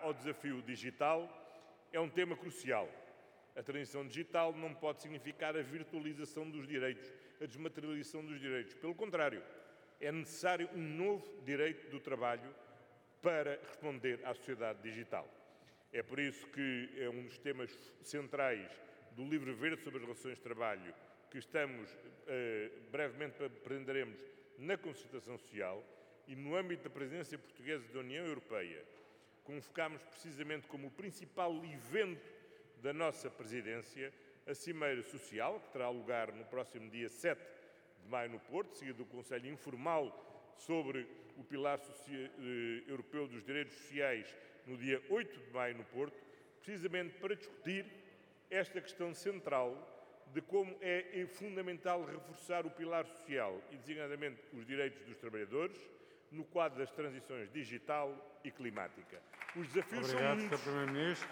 ao desafio digital, é um tema crucial. A transição digital não pode significar a virtualização dos direitos, a desmaterialização dos direitos. Pelo contrário, é necessário um novo direito do trabalho para responder à sociedade digital. É por isso que é um dos temas centrais do Livro Verde sobre as relações de trabalho que estamos, brevemente apresentaremos na concertação social, e no âmbito da presidência portuguesa da União Europeia, convocámos precisamente como o principal evento da nossa presidência a Cimeira Social, que terá lugar no próximo dia 7 de maio no Porto, seguido do Conselho Informal sobre o Pilar Europeu dos Direitos Sociais no dia 8 de maio no Porto, precisamente para discutir esta questão central de como é fundamental reforçar o pilar social e, designadamente, os direitos dos trabalhadores no quadro das transições digital e climática. Os desafios são muitos. Obrigado, Sr. Primeiro-Ministro.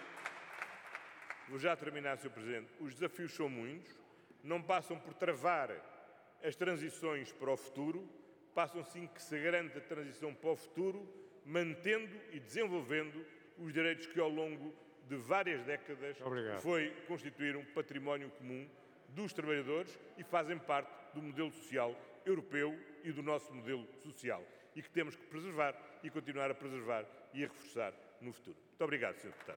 Vou já terminar, Sr. Presidente. Os desafios são muitos, não passam por travar as transições para o futuro, passam sim que se garante a transição para o futuro, mantendo e desenvolvendo os direitos que ao longo de várias décadas foi constituir um património comum dos trabalhadores e fazem parte do modelo social europeu e do nosso modelo social e que temos que preservar e continuar a preservar e a reforçar no futuro. Muito obrigado, Sr. Deputado.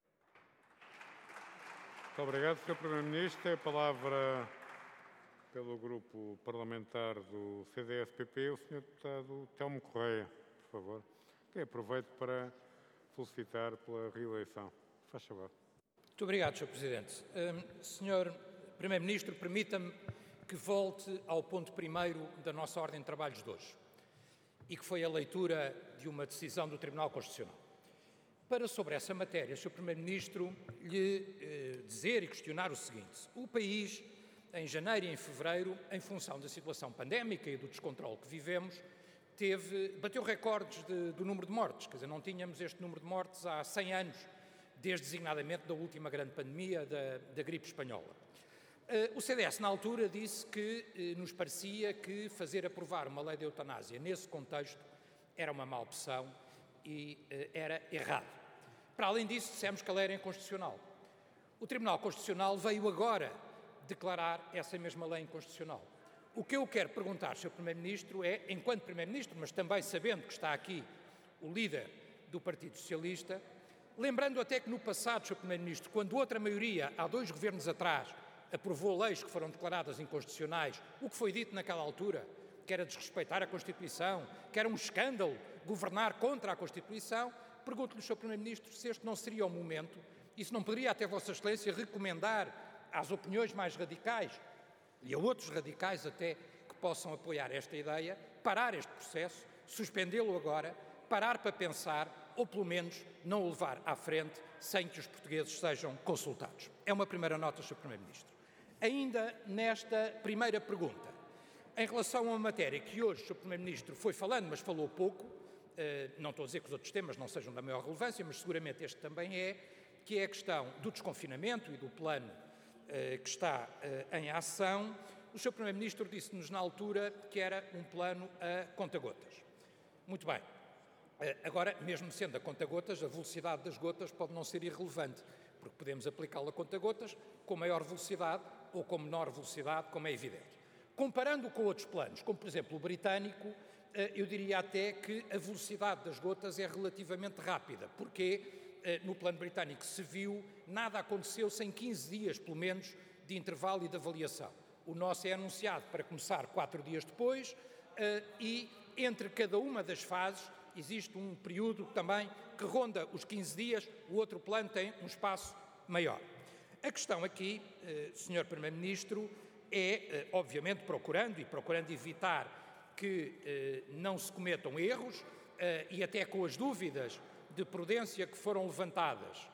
Muito obrigado, Sr. Primeiro-Ministro. A palavra pelo Grupo Parlamentar do CDS-PP, o Sr. Deputado Telmo Correia, por favor. Que aproveito para felicitar pela reeleição. Faz favor. Muito obrigado, Sr. Presidente. Sr. Primeiro-Ministro, permita-me que volte ao ponto primeiro da nossa ordem de trabalhos de hoje e que foi a leitura de uma decisão do Tribunal Constitucional. Para, sobre essa matéria, Sr. Primeiro-Ministro, lhe dizer e questionar o seguinte. O país, em janeiro e em fevereiro, em função da situação pandémica e do descontrole que vivemos, bateu recordes do número de mortes. Quer dizer, não tínhamos este número de mortes há 100 anos, desde designadamente da última grande pandemia da gripe espanhola. O CDS, na altura, disse que nos parecia que fazer aprovar uma lei de eutanásia nesse contexto era uma má opção e era errado. Para além disso, dissemos que a lei era inconstitucional. O Tribunal Constitucional veio agora declarar essa mesma lei inconstitucional. O que eu quero perguntar, Sr. Primeiro-Ministro, é, enquanto Primeiro-Ministro, mas também sabendo que está aqui o líder do Partido Socialista, lembrando até que no passado, Sr. Primeiro-Ministro, quando outra maioria, há 2 governos atrás, aprovou leis que foram declaradas inconstitucionais, o que foi dito naquela altura, que era desrespeitar a Constituição, que era um escândalo governar contra a Constituição, pergunto-lhe, Sr. Primeiro-Ministro, se este não seria o momento e se não poderia até Vossa Excelência recomendar às opiniões mais radicais e a outros radicais até que possam apoiar esta ideia, parar este processo, suspendê-lo agora, parar para pensar ou pelo menos não o levar à frente sem que os portugueses sejam consultados. É uma primeira nota, Sr. Primeiro-Ministro. Ainda nesta primeira pergunta, em relação a uma matéria que hoje o Sr. Primeiro-Ministro foi falando, mas falou pouco, não estou a dizer que os outros temas não sejam da maior relevância, mas seguramente este também é, que é a questão do desconfinamento e do plano que está em ação. O Sr. Primeiro-Ministro disse-nos na altura que era um plano a conta-gotas. Muito bem. Agora, mesmo sendo a conta-gotas, a velocidade das gotas pode não ser irrelevante, porque podemos aplicá-la a conta-gotas com maior velocidade ou com menor velocidade, como é evidente. Comparando com outros planos, como por exemplo o britânico, eu diria até que a velocidade das gotas é relativamente rápida, porque no plano britânico se viu, nada aconteceu sem 15 dias, pelo menos, de intervalo e de avaliação. O nosso é anunciado para começar 4 dias depois e entre cada uma das fases existe um período também que ronda os 15 dias, o outro plano tem um espaço maior. A questão aqui, Sr. Primeiro-Ministro, é, obviamente, procurando evitar que não se cometam erros e até com as dúvidas de prudência que foram levantadas,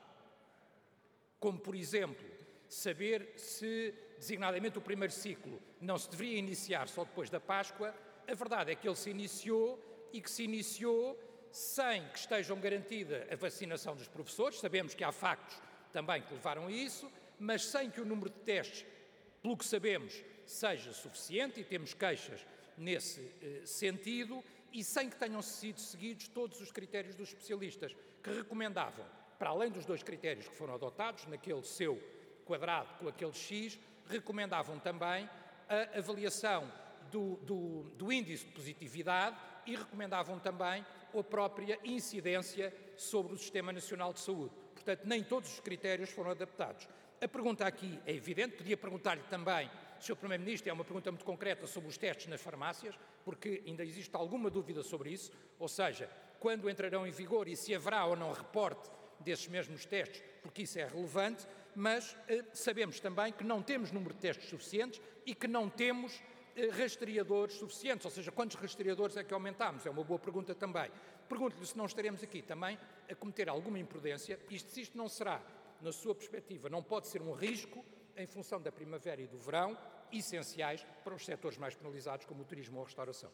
como, por exemplo, saber se, designadamente, o primeiro ciclo não se deveria iniciar só depois da Páscoa. A verdade é que ele se iniciou e que se iniciou sem que estejam garantida a vacinação dos professores. Sabemos que há factos também que levaram a isso, mas sem que o número de testes, pelo que sabemos, seja suficiente, e temos queixas nesse sentido, e sem que tenham sido seguidos todos os critérios dos especialistas, que recomendavam para além dos 2 critérios que foram adotados, naquele seu quadrado com aquele X, recomendavam também a avaliação do índice de positividade e recomendavam também a própria incidência sobre o Sistema Nacional de Saúde. Portanto, nem todos os critérios foram adaptados. A pergunta aqui é evidente, podia perguntar-lhe também, Sr. Primeiro-Ministro, é uma pergunta muito concreta sobre os testes nas farmácias, porque ainda existe alguma dúvida sobre isso, ou seja, quando entrarão em vigor e se haverá ou não reporte desses mesmos testes, porque isso é relevante, mas sabemos também que não temos número de testes suficientes e que não temos rastreadores suficientes, ou seja, quantos rastreadores é que aumentámos? É uma boa pergunta também. Pergunto-lhe se não estaremos aqui também a cometer alguma imprudência, se isto não será, na sua perspectiva, não pode ser um risco em função da primavera e do verão, essenciais para os setores mais penalizados, como o turismo ou a restauração.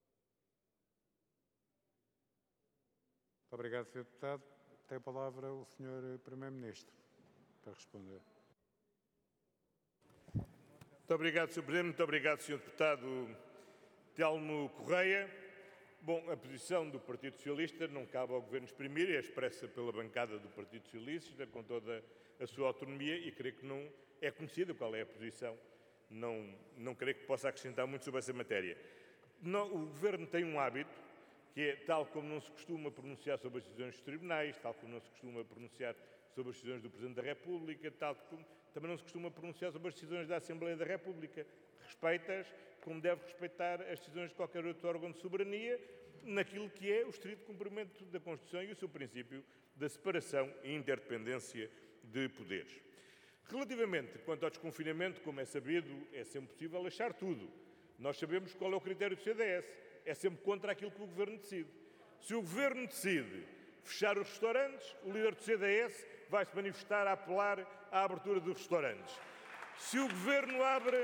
Muito obrigado, Sr. Deputado. Tem a palavra o Sr. Primeiro-Ministro para responder. Muito obrigado, Sr. Presidente. Muito obrigado, Sr. Deputado Telmo Correia. Bom, a posição do Partido Socialista não cabe ao Governo exprimir, é expressa pela bancada do Partido Socialista, com toda a sua autonomia, e creio que não é conhecida qual é a posição. Não creio que possa acrescentar muito sobre essa matéria. O Governo tem um hábito, que é, tal como não se costuma pronunciar sobre as decisões dos tribunais, tal como não se costuma pronunciar sobre as decisões do Presidente da República, tal como também não se costuma pronunciar sobre as decisões da Assembleia da República. Respeita-as como deve respeitar as decisões de qualquer outro órgão de soberania, naquilo que é o estrito cumprimento da Constituição e o seu princípio da separação e interdependência de poderes. Relativamente quanto ao desconfinamento, como é sabido, é sempre possível achar tudo. Nós sabemos qual é o critério do CDS. É sempre contra aquilo que o Governo decide. Se o Governo decide fechar os restaurantes, o líder do CDS vai se manifestar a apelar à abertura dos restaurantes. Se o Governo abre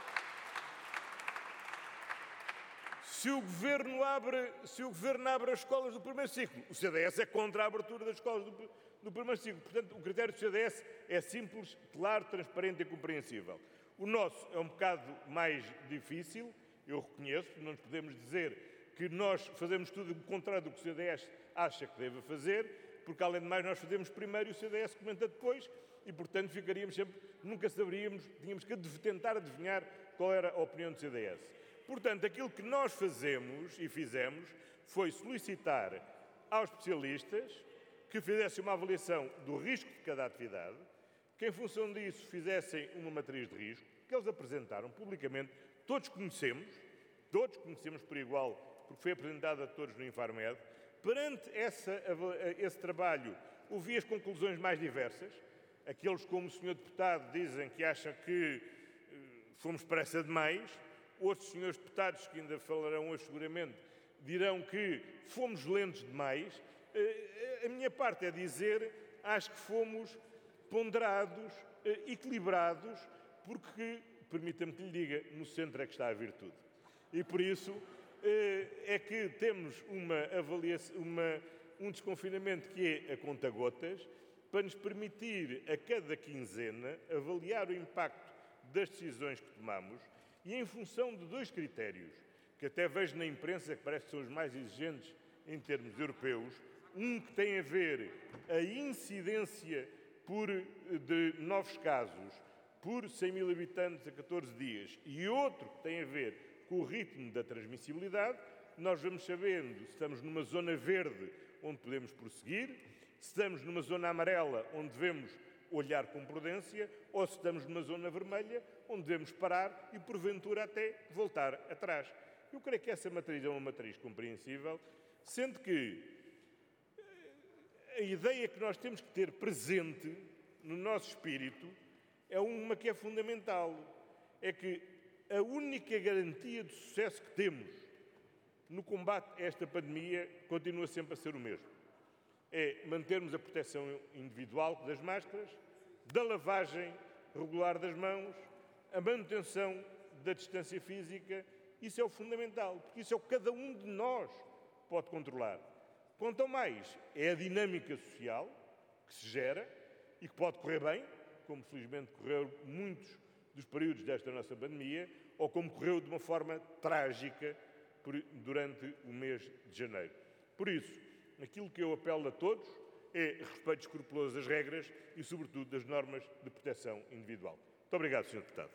as escolas do primeiro ciclo, o CDS é contra a abertura das escolas do primeiro ciclo. Portanto, o critério do CDS é simples, claro, transparente e compreensível. O nosso é um bocado mais difícil, eu reconheço, não nos podemos dizer que nós fazemos tudo o contrário do que o CDS acha que deve fazer, porque, além de mais, nós fazemos primeiro e o CDS comenta depois, e, portanto, nunca saberíamos, tínhamos que tentar adivinhar qual era a opinião do CDS. Portanto, aquilo que nós fazemos e fizemos foi solicitar aos especialistas que fizessem uma avaliação do risco de cada atividade, que, em função disso, fizessem uma matriz de risco, que eles apresentaram publicamente. Todos conhecemos por igual, porque foi apresentado a todos no Infarmed. Perante esse trabalho, ouvi as conclusões mais diversas. Aqueles, como o Sr. Deputado, dizem que acham que fomos pressa demais. Outros senhores deputados, que ainda falarão hoje seguramente, dirão que fomos lentos demais. A minha parte é dizer, acho que fomos ponderados, equilibrados, porque, permita-me que lhe diga, no centro é que está a virtude. E por isso é que temos um desconfinamento que é a conta-gotas, para nos permitir, a cada quinzena, avaliar o impacto das decisões que tomamos e em função de 2 critérios, que até vejo na imprensa que parece que são os mais exigentes em termos europeus. Um que tem a ver a incidência de novos casos por 100 mil habitantes a 14 dias e outro que tem a ver com o ritmo da transmissibilidade. Nós vamos sabendo se estamos numa zona verde, onde podemos prosseguir, se estamos numa zona amarela, onde devemos olhar com prudência, ou se estamos numa zona vermelha, onde devemos parar e, porventura, até voltar atrás. Eu creio que essa matriz é uma matriz compreensível, sendo que a ideia que nós temos que ter presente no nosso espírito é uma que é fundamental. É que a única garantia de sucesso que temos no combate a esta pandemia continua sempre a ser o mesmo. É mantermos a proteção individual das máscaras, da lavagem regular das mãos, a manutenção da distância física. Isso é o fundamental, porque isso é o que cada um de nós pode controlar. Quanto ao mais, é a dinâmica social que se gera e que pode correr bem, como felizmente correu muitos dos períodos desta nossa pandemia, ou como correu de uma forma trágica durante o mês de janeiro. Por isso, aquilo que eu apelo a todos é respeito escrupuloso das regras e, sobretudo, das normas de proteção individual. Muito obrigado, Sr. Deputado.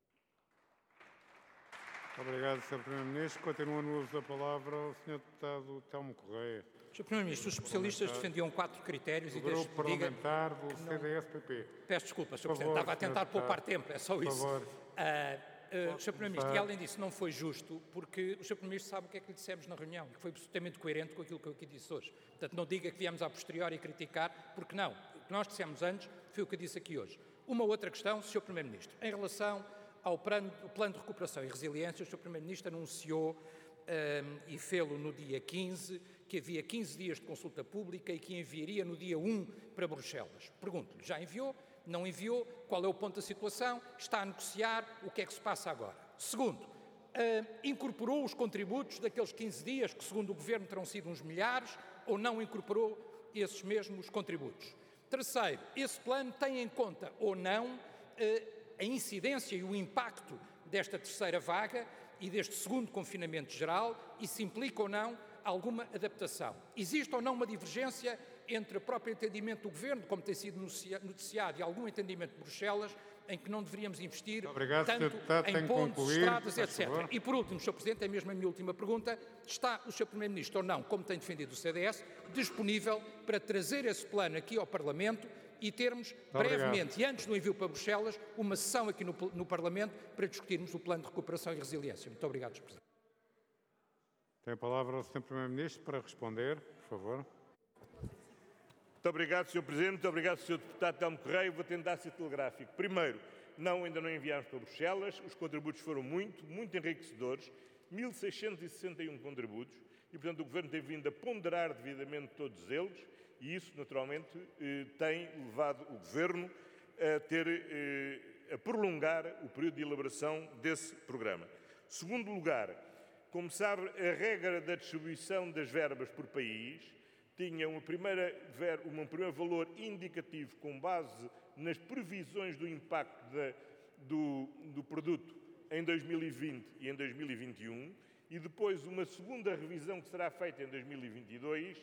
Obrigado, Sr. Primeiro-Ministro. Continua no uso da palavra o Sr. Deputado Telmo Correia. Sr. Primeiro-Ministro, os especialistas defendiam 4 critérios e Grupo parlamentar do CDS-PP. Peço desculpa, Sr. Presidente, estava a tentar poupar tempo, é só isso. Por favor. Sr. Primeiro-Ministro, e além disso, não foi justo, porque o Sr. Primeiro-Ministro sabe o que é que lhe dissemos na reunião, e que foi absolutamente coerente com aquilo que eu aqui disse hoje. Portanto, não diga que viemos a posteriori criticar, porque não. O que nós dissemos antes foi o que eu disse aqui hoje. Uma outra questão, Sr. Primeiro-Ministro, em relação ao plano de recuperação e resiliência, o Sr. Primeiro-Ministro anunciou, e fê-lo no dia 15, que havia 15 dias de consulta pública e que enviaria no dia 1 para Bruxelas. Pergunto-lhe, já enviou? Não enviou? Qual é o ponto da situação? Está a negociar? O que é que se passa agora? Segundo, incorporou os contributos daqueles 15 dias, que segundo o Governo terão sido uns milhares, ou não incorporou esses mesmos contributos? Terceiro, esse plano tem em conta ou não a incidência e o impacto desta terceira vaga e deste segundo confinamento geral e se implica ou não alguma adaptação? Existe ou não uma divergência entre o próprio entendimento do Governo, como tem sido noticiado, e algum entendimento de Bruxelas, em que não deveríamos investir tanto em pontos, estradas, etc. E por último, Sr. Presidente, é mesmo a minha última pergunta, está o Sr. Primeiro-Ministro ou não, como tem defendido o CDS, disponível para trazer esse plano aqui ao Parlamento e termos brevemente, e antes do envio para Bruxelas, uma sessão aqui no Parlamento para discutirmos o plano de recuperação e resiliência. Muito obrigado, Sr. Presidente. Tem a palavra o Sr. Primeiro-Ministro para responder, por favor. Muito obrigado, Sr. Presidente. Muito obrigado, Sr. Deputado Telmo Correia. Vou tentar ser telegráfico. Primeiro, não, ainda não enviámos para Bruxelas. Os contributos foram muito enriquecedores. 1.661 contributos. E, portanto, o Governo tem vindo a ponderar devidamente todos eles. E isso, naturalmente, tem levado o Governo a prolongar o período de elaboração desse programa. Segundo lugar, como sabe, a regra da distribuição das verbas por país tinha um primeiro valor indicativo com base nas previsões do impacto do produto em 2020 e em 2021 e depois uma segunda revisão que será feita em 2022,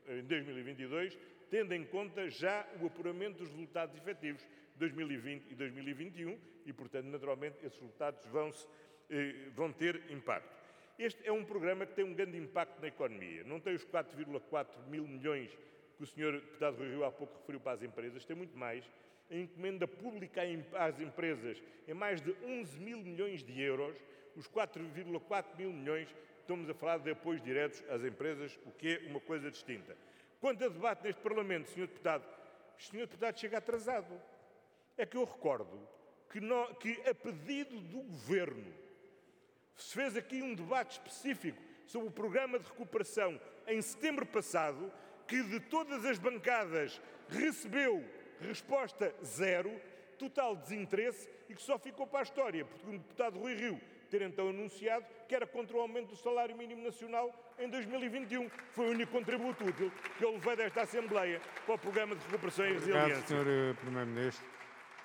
tendo em conta já o apuramento dos resultados efetivos de 2020 e 2021 e, portanto, naturalmente, esses resultados vão ter impacto. Este é um programa que tem um grande impacto na economia. Não tem os 4,4 mil milhões que o Sr. Deputado Rui Rio há pouco referiu para as empresas, tem muito mais. A encomenda pública às empresas é mais de 11 mil milhões de euros. Os 4,4 mil milhões, estamos a falar de apoios diretos às empresas, o que é uma coisa distinta. Quanto a debate neste Parlamento, Sr. Deputado, o Sr. Deputado chega atrasado. É que eu recordo que a pedido do Governo, se fez aqui um debate específico sobre o programa de recuperação em setembro passado, que de todas as bancadas recebeu resposta zero, total desinteresse e que só ficou para a história, porque o deputado Rui Rio ter então anunciado que era contra o aumento do salário mínimo nacional em 2021. Foi o único contributo útil que eu levei desta Assembleia para o programa de recuperação e resiliência. Obrigado, Sr. Primeiro-Ministro.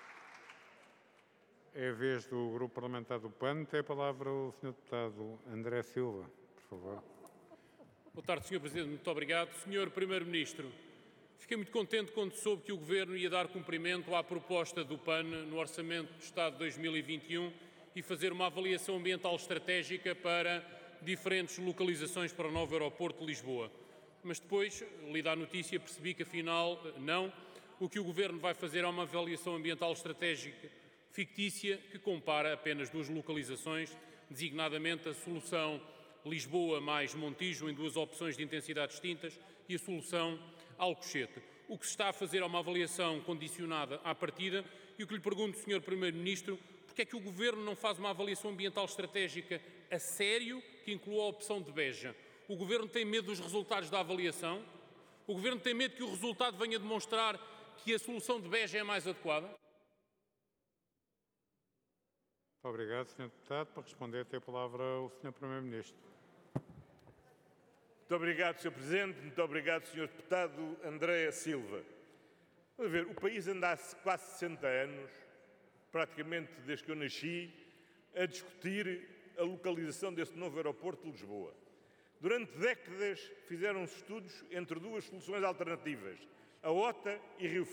É a vez do Grupo Parlamentar do PAN. Tem a palavra o Sr. Deputado André Silva, por favor. Boa tarde, Sr. Presidente. Muito obrigado. Sr. Primeiro-Ministro, fiquei muito contente quando soube que o Governo ia dar cumprimento à proposta do PAN no Orçamento do Estado de 2021 e fazer uma avaliação ambiental estratégica para diferentes localizações para o novo aeroporto de Lisboa. Mas depois, lida a notícia, percebi que afinal não. O que o Governo vai fazer é uma avaliação ambiental estratégica fictícia que compara apenas duas localizações, designadamente a solução Lisboa mais Montijo, em duas opções de intensidade distintas, e a solução Alcochete. O que se está a fazer é uma avaliação condicionada à partida, e o que lhe pergunto, Sr. Primeiro-Ministro, porque é que o Governo não faz uma avaliação ambiental estratégica a sério que inclua a opção de Beja? O Governo tem medo dos resultados da avaliação? O Governo tem medo que o resultado venha demonstrar que a solução de Beja é a mais adequada? Muito obrigado, Sr. Deputado. Para responder, tem a palavra o Sr. Primeiro-Ministro. Muito obrigado, Sr. Presidente. Muito obrigado, Sr. Deputado André Silva. Vamos ver, o país anda há quase 60 anos, praticamente desde que eu nasci, a discutir a localização desse novo aeroporto de Lisboa. Durante décadas fizeram-se estudos entre duas soluções alternativas, A OTA e Rio